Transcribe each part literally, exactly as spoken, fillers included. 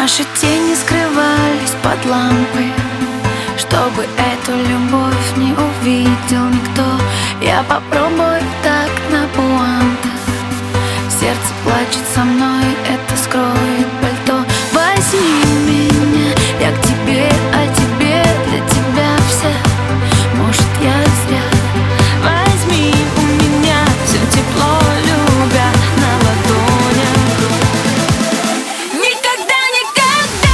Наши тени скрывались под лампой, чтобы эту любовь не увидел никто. Я попробую так на пуантах. Сердце плачет со мной, это скроет пальто. Возьми меня, я к тебе, а тебе для тебя вся. Может, я зря. Возьми у меня все тепло, любя на ладонях. Никогда, никогда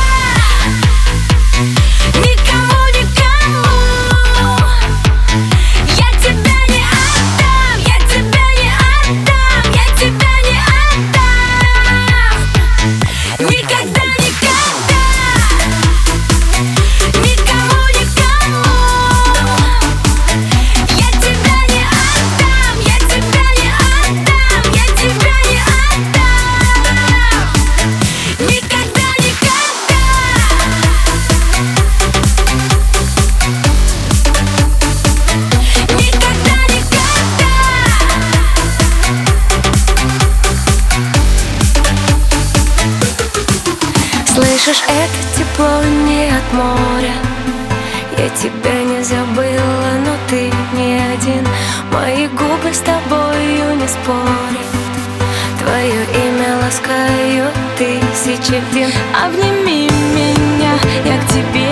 никому, никому я тебя не отдам, я тебя не отдам, я тебя не отдам. Никогда, никогда никому, никому я тебя не отдам, я тебя не отдам, я тебя не отдам. Никогда, никогда. Никогда, никогда. Слышишь, это тепло не от моря. Я тебя не забыла, но ты не один. Мои губы с тобою не спорят. Твое имя ласкают тысячи дней. Обними меня, я к тебе